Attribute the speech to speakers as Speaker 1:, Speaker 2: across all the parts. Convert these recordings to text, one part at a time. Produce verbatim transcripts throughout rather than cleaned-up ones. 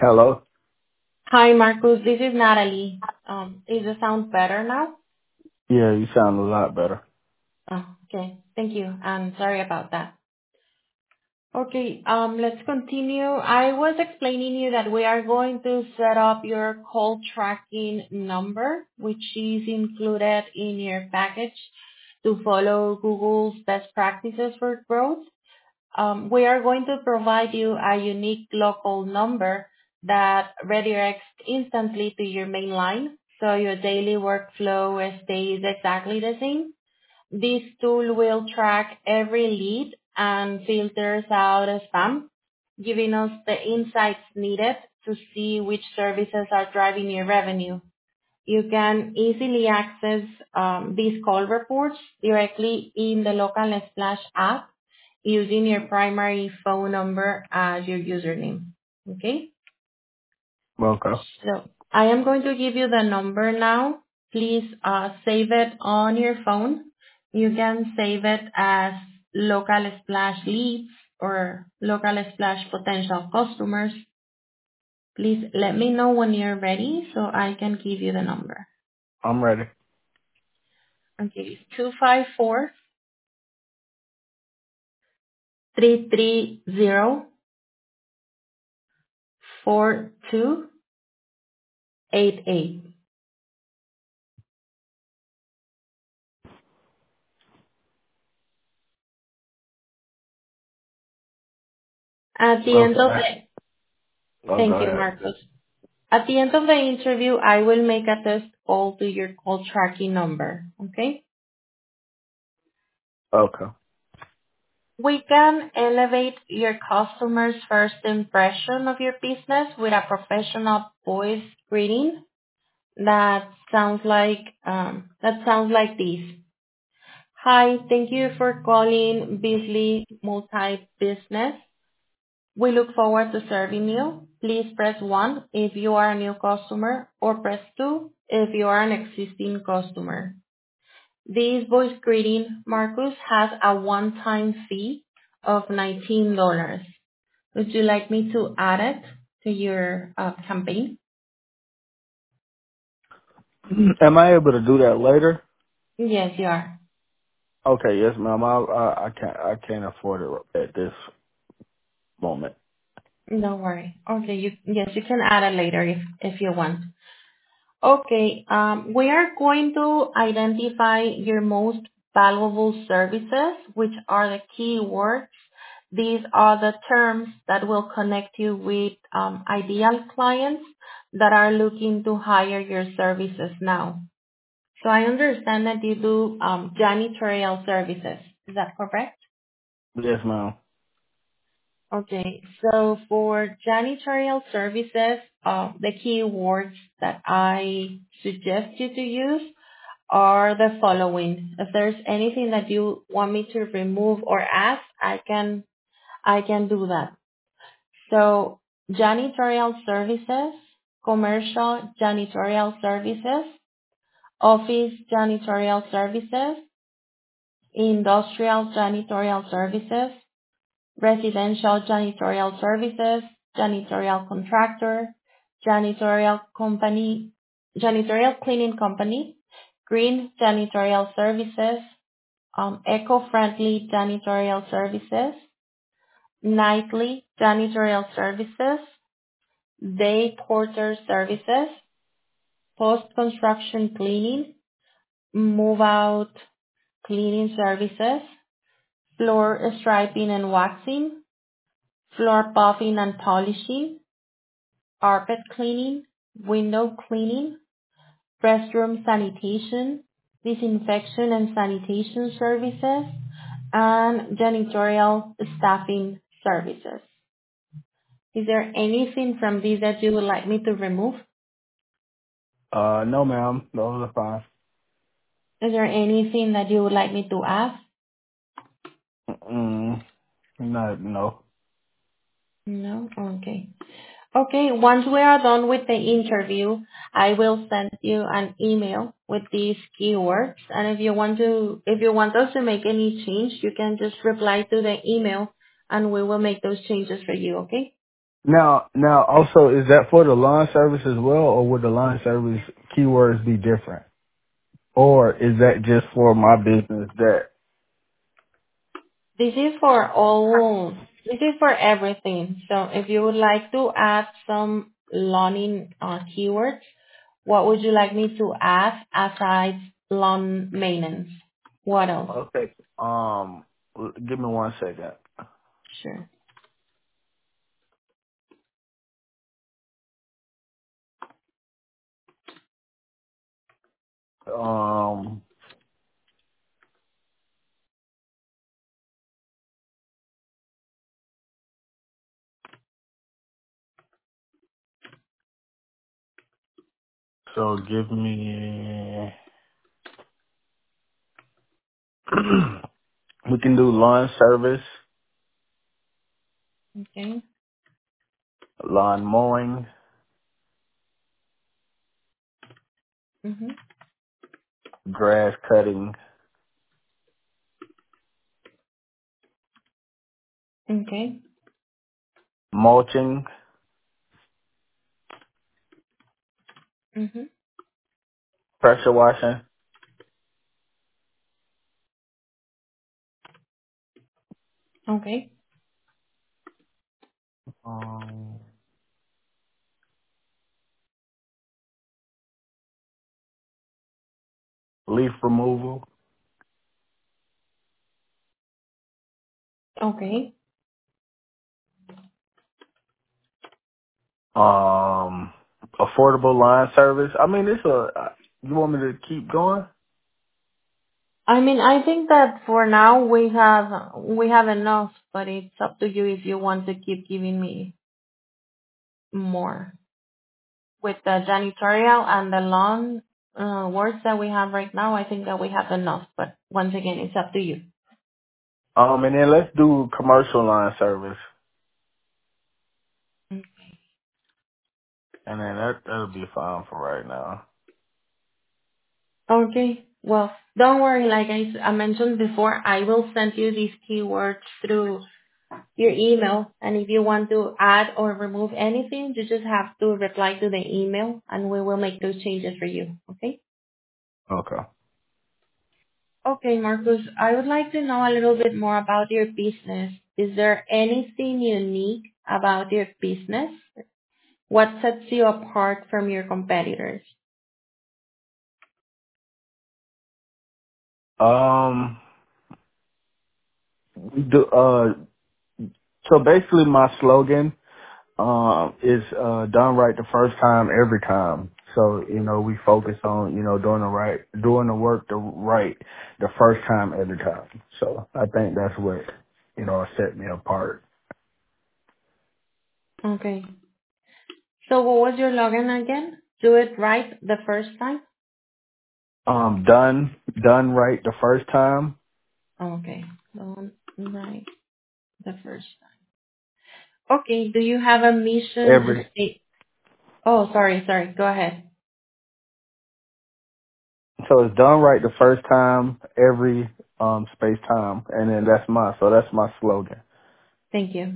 Speaker 1: Hello?
Speaker 2: Hi, Marcus. This is Natalie. Um, is the sound better now?
Speaker 1: Yeah, you sound a lot better.
Speaker 2: Oh, okay. Thank you. I'm sorry about that. Okay, um, let's continue. I was explaining you that we are going to set up your call tracking number, which is included in your package to follow Google's best practices for growth. Um, we are going to provide you a unique local number that redirects instantly to your main line, so your daily workflow stays exactly the same. This tool will track every lead and filters out spam, giving us the insights needed to see which services are driving your revenue. You can easily access um, these call reports directly in the local Splash app using your primary phone number as your username. Okay?
Speaker 1: Okay.
Speaker 2: So I am going to give you the number now. Please uh, save it on your phone. You can save it as local splash leads or local splash potential customers. Please let me know when you're ready so I can give you the number.
Speaker 1: I'm ready.
Speaker 2: Okay, it's two five four, three three zero, four two eight eight. At the end of
Speaker 1: Okay.
Speaker 2: the
Speaker 1: Oh, go
Speaker 2: Thank you,
Speaker 1: ahead.
Speaker 2: Marcos. At the end of the interview, I will make a test call to your call tracking number. Okay?
Speaker 1: Okay.
Speaker 2: We can elevate your customer's first impression of your business with a professional voice greeting that sounds like um, that sounds like this. Hi, thank you for calling Beasley Multi Business. We look forward to serving you. Please press one if you are a new customer, or press two if you are an existing customer. This voice greeting, Marcus, has a one-time fee of nineteen dollars. Would you like me to add it to your uh, campaign?
Speaker 1: Am I able to do that later?
Speaker 2: Yes, you are.
Speaker 1: Okay, yes, ma'am. I, I I can't I can't afford it at this moment.
Speaker 2: Don't worry. Okay, you yes, you can add it later if if you want. Okay, um, we are going to identify your most valuable services, which are the keywords. These are the terms that will connect you with um, ideal clients that are looking to hire your services now. So I understand that you do um, janitorial services. Is that correct?
Speaker 1: Yes, ma'am.
Speaker 2: Okay, so for janitorial services, uh, the keywords that I suggest you to use are the following. If there's anything that you want me to remove or add, I can I can do that. So janitorial services, commercial janitorial services, office janitorial services, industrial janitorial services, residential janitorial services, janitorial contractor, janitorial company, janitorial cleaning company, green janitorial services, um, eco-friendly janitorial services, nightly janitorial services, day porter services, post-construction cleaning, move-out cleaning services, floor striping and waxing, floor buffing and polishing, carpet cleaning, window cleaning, restroom sanitation, disinfection and sanitation services, and janitorial staffing services. Is there anything from these that you would like me to remove?
Speaker 1: Uh, no, ma'am. Those are fine.
Speaker 2: Is there anything that you would like me to add?
Speaker 1: Mm, no, no.
Speaker 2: No? Okay. Okay, once we are done with the interview, I will send you an email with these keywords. And if you want to, if you want us to make any change, you can just reply to the email and we will make those changes for you, okay?
Speaker 1: Now, now also, is that for the lawn service as well, or would the lawn service keywords be different? Or is that just for my business that,
Speaker 2: This is for all, this is for everything. So if you would like to add some lawning uh, keywords, what would you like me to add aside lawn maintenance? What else?
Speaker 1: okay, um, give me one second.
Speaker 2: Sure.
Speaker 1: Um, so give me, we can do lawn service,
Speaker 2: Okay.
Speaker 1: lawn mowing,
Speaker 2: Mm-hmm.
Speaker 1: grass cutting,
Speaker 2: Okay.
Speaker 1: mulching,
Speaker 2: Mm-hmm.
Speaker 1: pressure washing,
Speaker 2: Okay.
Speaker 1: um, leaf removal,
Speaker 2: Okay.
Speaker 1: um, affordable lawn service. I mean, it's a, you want me to keep going?
Speaker 2: I mean, I think that for now we have we have enough, but it's up to you if you want to keep giving me more. With the janitorial and the lawn uh, works that we have right now, I think that we have enough. But once again, it's up to you.
Speaker 1: Um, and then let's do commercial lawn service. And then that, that'll be fine for right now.
Speaker 2: Okay. Well, don't worry. Like I, s- I mentioned before, I will send you these keywords through your email. And if you want to add or remove anything, you just have to reply to the email and we will make those changes for you. Okay?
Speaker 1: Okay.
Speaker 2: Okay, Marcus, I would like to know a little bit more about your business. Is there anything unique about your business? What sets you apart from your competitors?
Speaker 1: Um, the, uh, so basically my slogan, um, is, uh, done right the first time, every time. So, you know, we focus on, you know, doing the right, doing the work the right the first time, every time. So I think that's what, you know, set me apart.
Speaker 2: Okay. So what was your login again? Do it right the first time?
Speaker 1: Um, done, done right the first time,
Speaker 2: Okay. Done right the first time. Okay. Do you have a mission
Speaker 1: every,
Speaker 2: state? Oh, sorry, sorry. Go ahead.
Speaker 1: so it's done right the first time, every, um, space time. And then that's my, so that's my slogan.
Speaker 2: Thank you.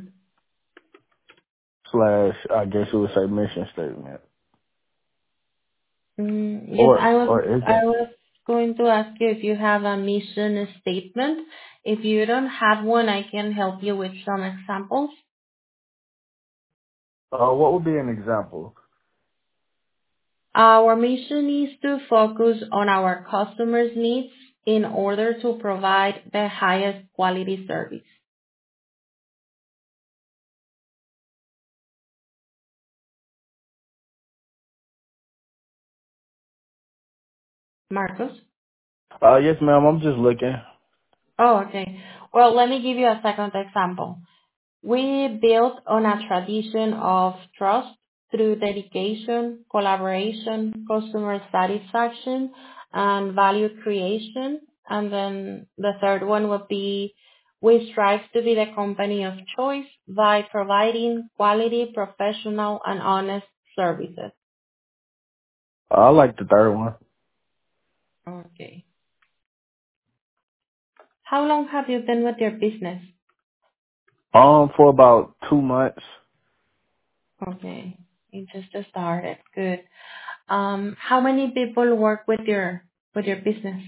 Speaker 1: Slash, I guess you would say mission statement.
Speaker 2: Mm, yes,
Speaker 1: Or,
Speaker 2: I was
Speaker 1: or is
Speaker 2: I
Speaker 1: it?
Speaker 2: was going to ask you if you have a mission statement. If you don't have one, I can help you with some examples.
Speaker 1: Uh, what would be an example?
Speaker 2: Our mission is to focus on our customers' needs in order to provide the highest quality service. Marcos?
Speaker 1: Uh, yes, ma'am. I'm just looking.
Speaker 2: Oh, okay. Well, let me give you a second example. We built on a tradition of trust through dedication, collaboration, customer satisfaction, and value creation. And then the third one would be we strive to be the company of choice by providing quality, professional, and honest services.
Speaker 1: I like the third one.
Speaker 2: Okay. How long have you been with your business?
Speaker 1: Um, for about two months.
Speaker 2: Okay. You just started. Good. Um, how many people work with your with your business?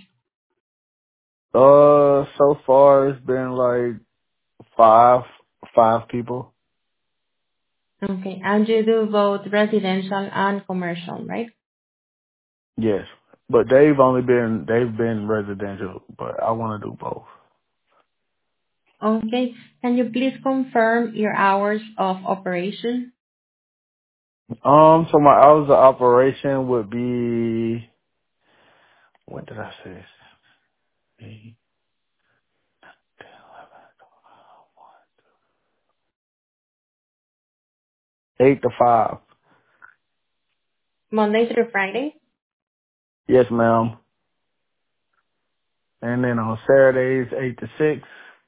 Speaker 1: Uh, so far it's been like five, five people.
Speaker 2: Okay. And you do both residential and commercial, right?
Speaker 1: Yes, but they've only been they've been residential, but I want to do both.
Speaker 2: Okay. Can you please confirm your hours of operation?
Speaker 1: Um, so my hours of operation would be, what did I say? Eight, eight to five.
Speaker 2: Monday through Friday?
Speaker 1: Yes, ma'am. And then on Saturdays, eight to six.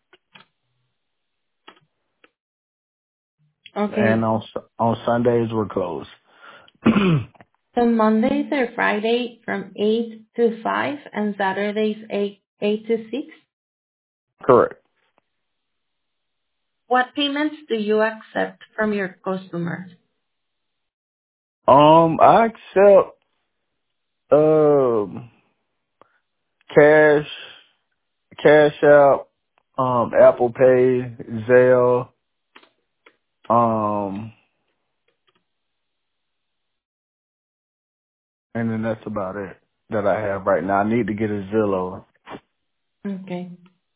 Speaker 1: And
Speaker 2: Okay.
Speaker 1: on on Sundays, we're closed.
Speaker 2: So Monday through Friday from eight to five and Saturdays eight, eight to six?
Speaker 1: Correct.
Speaker 2: What payments do you accept from your customers?
Speaker 1: Um, I accept um cash, cash out, um, Apple Pay, Zelle, um, and then that's about it that I have right now. I need to get a Zillow.
Speaker 2: Okay.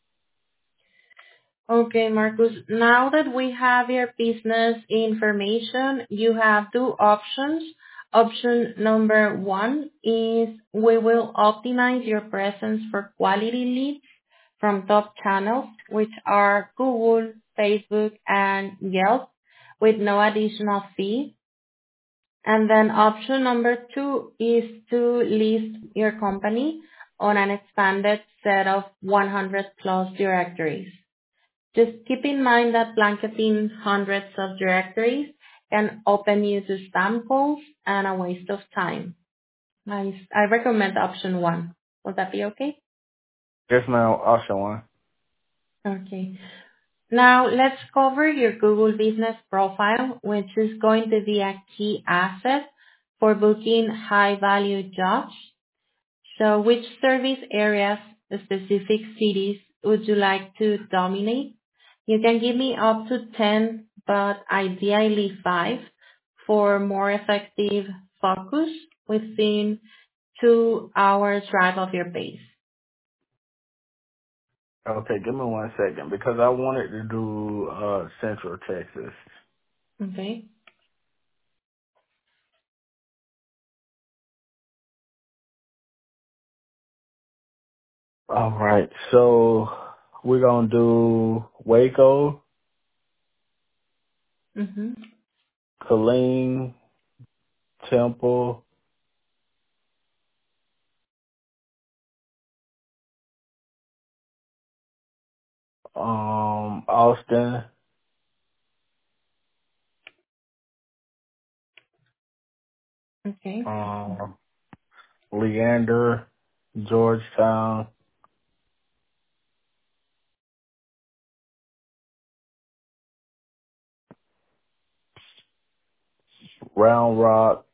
Speaker 2: Okay, Marcus. Now that we have your business information, you have two options. Option number one is we will optimize your presence for quality leads from top channels, which are Google, Facebook, and Yelp, with no additional fee. And then option number two is to list your company on an expanded set of one hundred plus directories. Just keep in mind that blanketing hundreds of directories can open you to spam calls and a waste of time. I, I recommend option one. Will that be okay?
Speaker 1: Yes, ma'am. Option one.
Speaker 2: Okay. Now let's cover your Google Business Profile, which is going to be a key asset for booking high value jobs. So which service areas, specific cities would you like to dominate? You can give me up to ten, but ideally five for more effective focus within two hours drive of your base.
Speaker 1: Okay, give me one second because I wanted to do uh Central Texas.
Speaker 2: Okay?
Speaker 1: All right, so we're gonna do Waco,
Speaker 2: Mm-hmm.
Speaker 1: Killeen, Temple, um, Austin,
Speaker 2: Okay.
Speaker 1: um, Leander, Georgetown, Round Rock,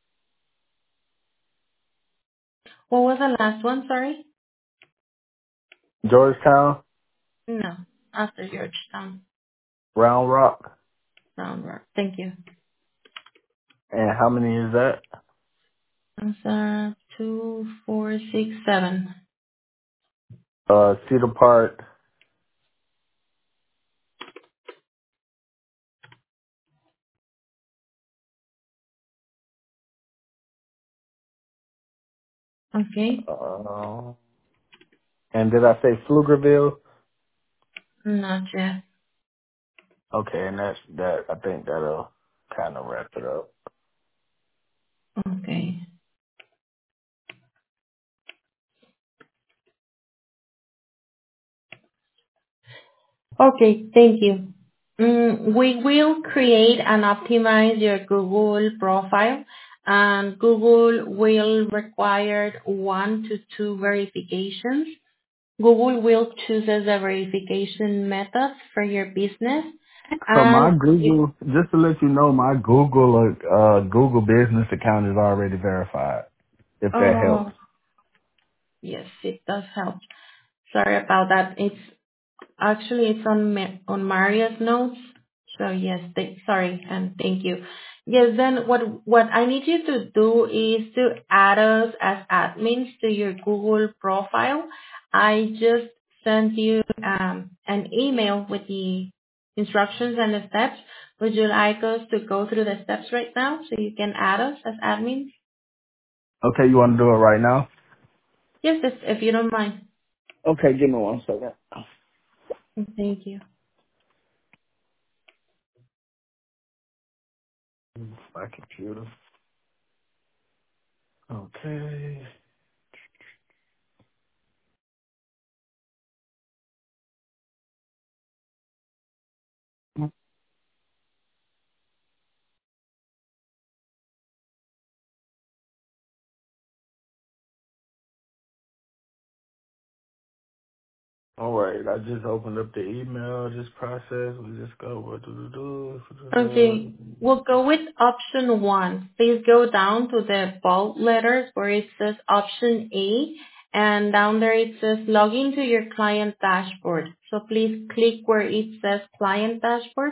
Speaker 2: What was the last one? Sorry?
Speaker 1: Georgetown,
Speaker 2: No. After Georgetown.
Speaker 1: Round Rock,
Speaker 2: Round Rock. Thank you.
Speaker 1: and how many is that?
Speaker 2: Answer two, four, six, seven.
Speaker 1: Uh, Cedar Park,
Speaker 2: Okay.
Speaker 1: uh, and did I say Pflugerville?
Speaker 2: Not yet.
Speaker 1: Okay, and that's that. I think that'll kind of wrap it up.
Speaker 2: Okay. Okay, thank you. Mm, we will create and optimize your Google profile, and Google will require one to two verifications. Google will choose as a verification method for your business,
Speaker 1: So my
Speaker 2: And if,
Speaker 1: Google, just to let you know, my Google uh Google business account is already verified. If that helps.
Speaker 2: oh, yes, it does help. Sorry about that. It's actually it's on Ma- on Maria's notes. So yes, th- sorry and thank you. Yes, then what what I need you to do is to add us as admins to your Google profile. I just sent you um, an email with the instructions and the steps. Would you like us to go through the steps right now so you can add us as admins?
Speaker 1: Okay, you want to do it right now?
Speaker 2: Yes, if if you don't mind.
Speaker 1: Okay, give me one second.
Speaker 2: Thank you.
Speaker 1: My computer. Okay. All right, I just opened up the email. This process, we just go what do do
Speaker 2: Okay,
Speaker 1: do.
Speaker 2: we'll go with option one. Please go down to the bold letters where it says option A, and down there it says log into your client dashboard. So please click where it says client dashboard.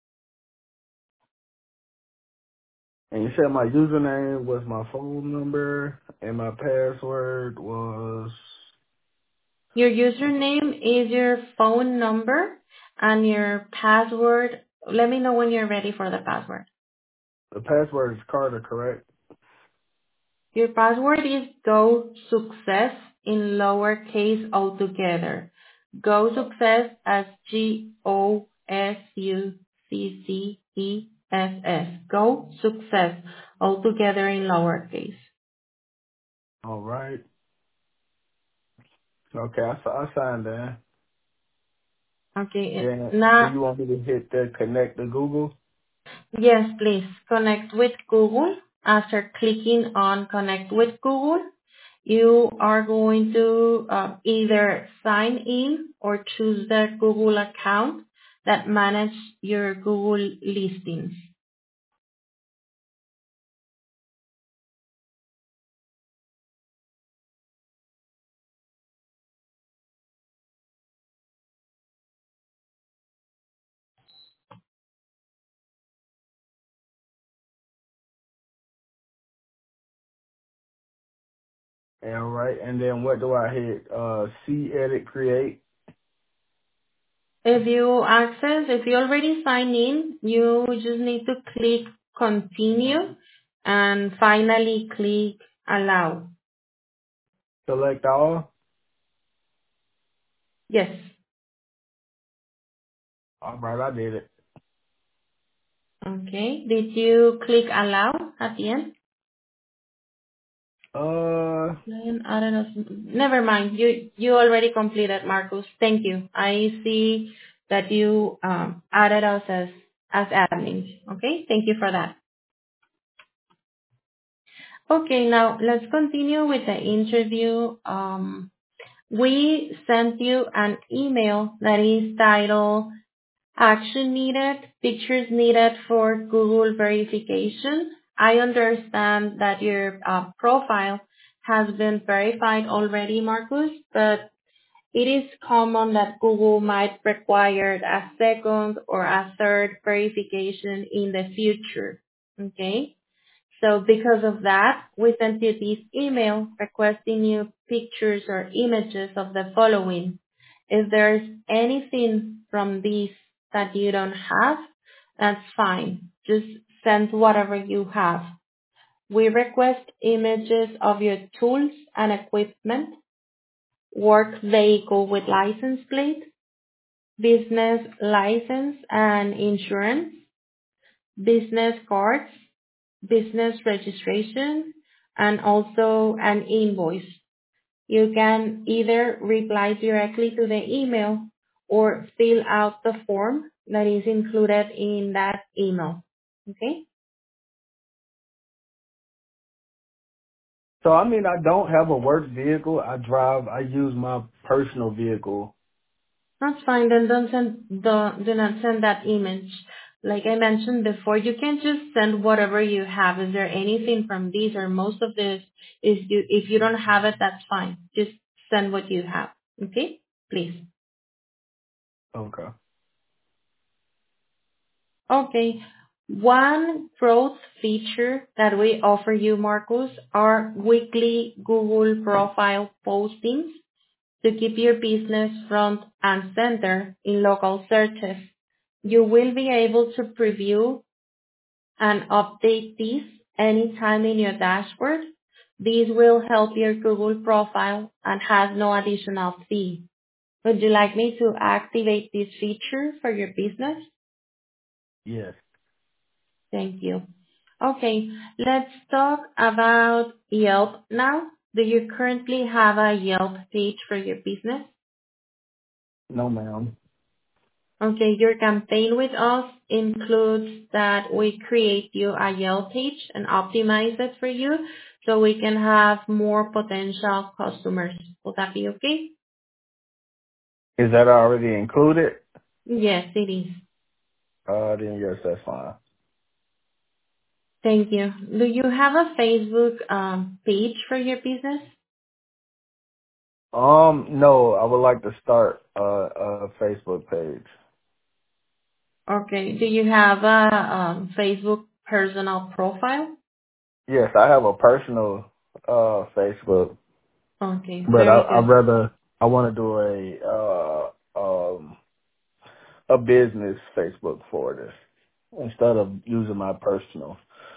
Speaker 1: And you said my username was my phone number and my password was
Speaker 2: Your username is your phone number and your password. Let me know when you're ready for the password.
Speaker 1: the password is Carter, correct?
Speaker 2: Your password is Go Success in lowercase altogether. Go Success as G O S U C C E S S. Go Success altogether in lowercase.
Speaker 1: All right. Okay, I, I signed in.
Speaker 2: Okay.
Speaker 1: Then do
Speaker 2: Now,
Speaker 1: you want me to hit the connect to Google?
Speaker 2: yes, please connect with Google. After clicking on connect with Google, you are going to uh, either sign in or choose the Google account that manage your Google listings.
Speaker 1: All right, and then what do I hit? Uh, see, edit, create.
Speaker 2: If you access, if you already sign in, you just need to click continue and finally click allow.
Speaker 1: Select all.
Speaker 2: Yes.
Speaker 1: All right, I did it.
Speaker 2: Okay. Did you click allow at the end?
Speaker 1: Uh,
Speaker 2: Lion, I don't know. Never mind. You you already completed, Marcus. Thank you. I see that you um, added us as as admins. Okay. Thank you for that. Okay. Now let's continue with the interview. Um, we sent you an email that is titled "Action Needed: Pictures Needed for Google Verification." I understand that your uh, profile has been verified already, Marcus, but it is common that Google might require a second or a third verification in the future. Okay? So because of that, we sent you this email requesting you pictures or images of the following. If there's anything from these that you don't have, that's fine. Just send whatever you have. We request images of your tools and equipment, work vehicle with license plate, business license and insurance, business cards, business registration, and also an invoice. You can either reply directly to the email or fill out the form that is included in that email. Okay?
Speaker 1: so I mean, I don't have a work vehicle. I drive. I use my personal vehicle
Speaker 2: That's fine. Then don't send the do not send that image. Like I mentioned before, you can just send whatever you have. Is there anything from these or most of this? Is you if you don't have it, that's fine. Just send what you have. Okay, please.
Speaker 1: Okay.
Speaker 2: Okay. One growth feature that we offer you, Marcus, are weekly Google profile postings to keep your business front and center in local searches. You will be able to preview and update these anytime in your dashboard. This will help your Google profile and has no additional fee. Would you like me to activate this feature for your business?
Speaker 1: Yes.
Speaker 2: Thank you. Okay, let's talk about Yelp now. Do you currently have a Yelp page for your business?
Speaker 1: No, ma'am.
Speaker 2: Okay, your campaign with us includes that we create you a Yelp page and optimize it for you so we can have more potential customers. Will that be okay?
Speaker 1: Is that already included?
Speaker 2: Yes, it is.
Speaker 1: Uh, then yes, that's fine.
Speaker 2: Thank you. Do you have a Facebook um, page for your business?
Speaker 1: Um, no, I would like to start a, a Facebook page.
Speaker 2: Okay. Do you have a um, Facebook personal profile?
Speaker 1: Yes, I have a personal uh Facebook,
Speaker 2: Okay,
Speaker 1: but I
Speaker 2: very
Speaker 1: I
Speaker 2: good.
Speaker 1: rather I want to do a uh um a business Facebook for this instead of using my personal.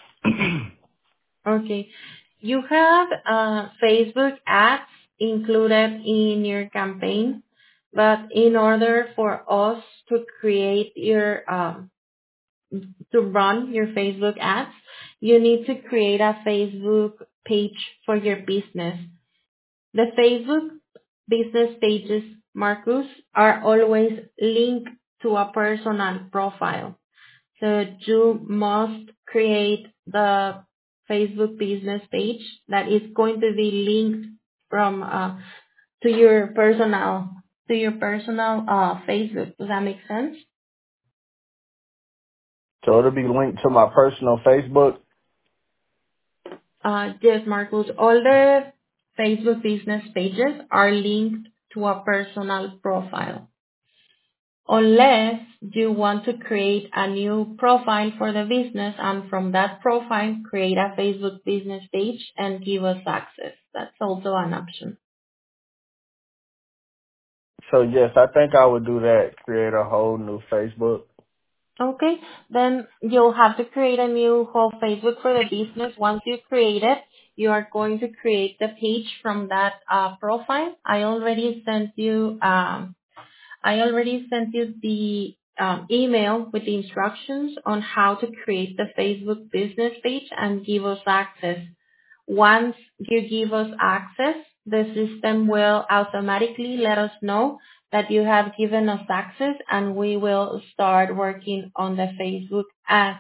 Speaker 2: Okay. You have uh, Facebook ads included in your campaign, but in order for us to create your um, to run your Facebook ads, you need to create a Facebook page for your business. The Facebook business pages, Marcus, are always linked to a personal profile. So you must create the Facebook business page that is going to be linked from uh, to your personal to your personal uh, Facebook. Does that make sense?
Speaker 1: So it'll be linked to my personal Facebook.
Speaker 2: Uh, yes, Marcus. All the Facebook business pages are linked to a personal profile. Unless you want to create a new profile for the business and from that profile create a Facebook business page and give us access. That's also an option.
Speaker 1: So yes, I think I would do that. Create a whole new Facebook.
Speaker 2: Okay, then you'll have to create a new whole Facebook for the business. Once you create it, you are going to create the page from that uh, profile. I already sent you um, I already sent you the um, email with the instructions on how to create the Facebook business page and give us access. Once you give us access, the system will automatically let us know that you have given us access and we will start working on the Facebook ads.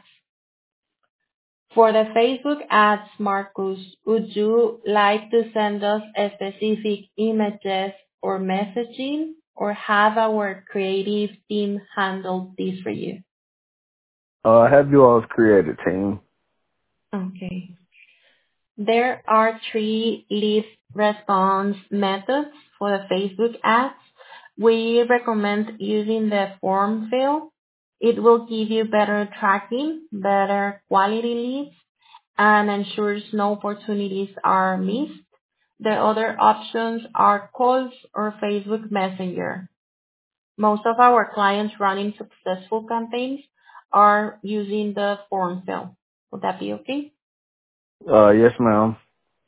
Speaker 2: For the Facebook ads, Marcus, would you like to send us a specific images or messaging or have our creative team handle this for you?
Speaker 1: Uh, have you all created team?
Speaker 2: Okay. There are three lead response methods for the Facebook ads. We recommend using the form fill. It will give you better tracking, better quality leads, and ensures no opportunities are missed. The other options are calls or Facebook Messenger. Most of our clients running successful campaigns are using the form fill. Would that be okay?
Speaker 1: Uh, yes, ma'am.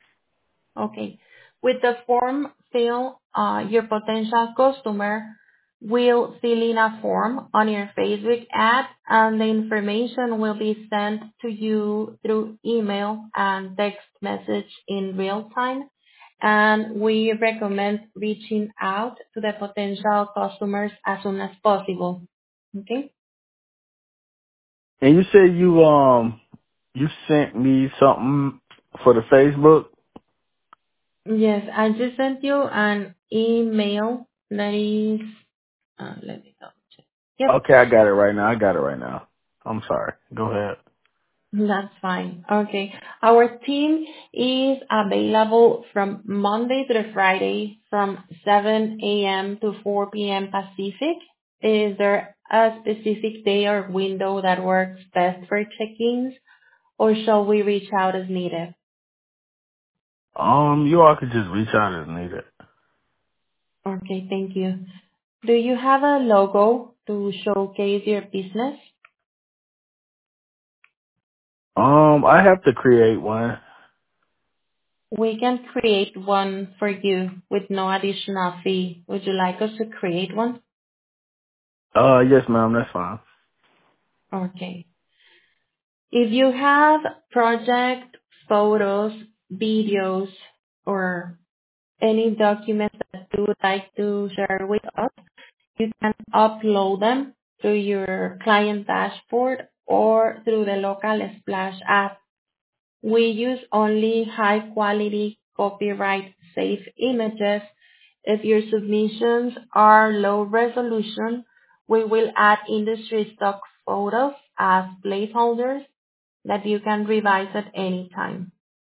Speaker 2: Okay. With the form fill, uh, your potential customer will fill in a form on your Facebook ad, and the information will be sent to you through email and text message in real time. And we recommend reaching out to the potential customers as soon as possible. Okay?
Speaker 1: And you said you um you sent me something for the Facebook.
Speaker 2: Yes, I just sent you an email that is Uh, let me double check. Yep,
Speaker 1: Okay, I got it right now. I got it right now. I'm sorry. Go ahead.
Speaker 2: that's fine. Okay. Our team is available from Monday through Friday from seven a.m. to four p.m. Pacific. Is there a specific day or window that works best for check-ins, or shall we reach out as needed?
Speaker 1: Um, you all could just reach out as needed.
Speaker 2: Okay, thank you. Do you have a logo to showcase your business?
Speaker 1: Um, I have to create one.
Speaker 2: We can create one for you with no additional fee. Would you like us to create one?
Speaker 1: Uh, yes, ma'am. That's fine.
Speaker 2: Okay. If you have project photos, videos, or any documents that you would like to share with us, you can upload them to your client dashboard or through the local Splash app. We use only high quality copyright safe images. If your submissions are low resolution, we will add industry stock photos as placeholders that you can revise at any time.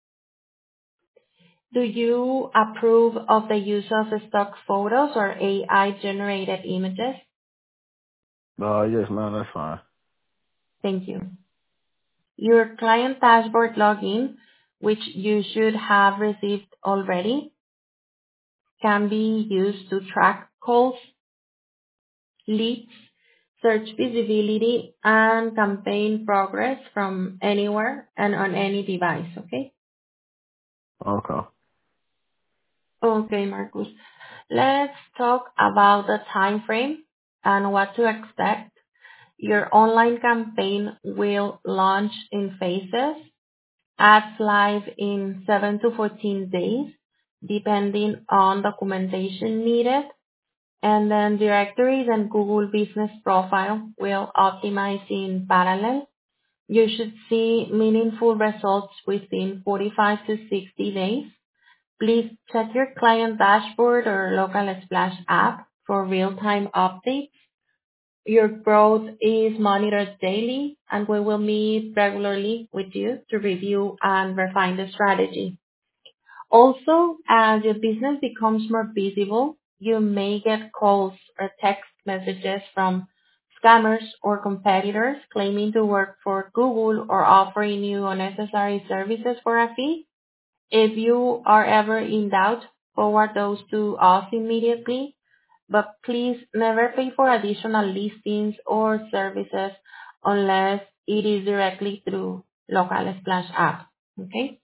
Speaker 2: Do you approve of the use of stock photos or A I-generated images?
Speaker 1: Uh, yes, ma'am. That's fine.
Speaker 2: Thank you. Your client dashboard login, which you should have received already, can be used to track calls, leads, search visibility, and campaign progress from anywhere and on any device, okay?
Speaker 1: Okay.
Speaker 2: Okay, Marcus. Let's talk about the time frame and what to expect. Your online campaign will launch in phases, ads live in seven to fourteen days, depending on documentation needed, and then directories and Google Business Profile will optimize in parallel. You should see meaningful results within forty-five to sixty days. Please check your client dashboard or local Splash app for real-time updates. Your growth is monitored daily, and we will meet regularly with you to review and refine the strategy. Also, as your business becomes more visible, you may get calls or text messages from scammers or competitors claiming to work for Google or offering you unnecessary services for a fee. If you are ever in doubt, forward those to us immediately, but please never pay for additional listings or services unless it is directly through local Splash app. Okay?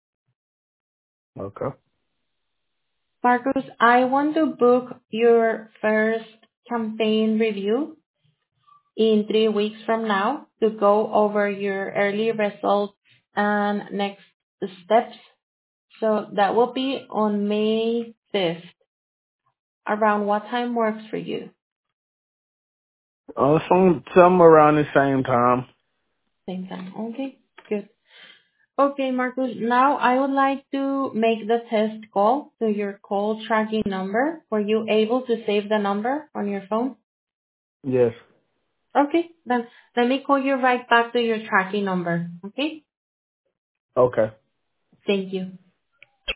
Speaker 1: Okay.
Speaker 2: Marcus, I want to book your first campaign review in three weeks from now to go over your early results and next steps. So that will be on May fifth. Around what time works for you?
Speaker 1: Uh, some, some around the same time.
Speaker 2: Same time. Okay, good. Okay, Marcus, now I would like to make the test call to your call tracking number. Were you able to save the number on your phone?
Speaker 1: Yes.
Speaker 2: Okay, then let me call you right back to your tracking number. Okay?
Speaker 1: Okay.
Speaker 2: Thank you.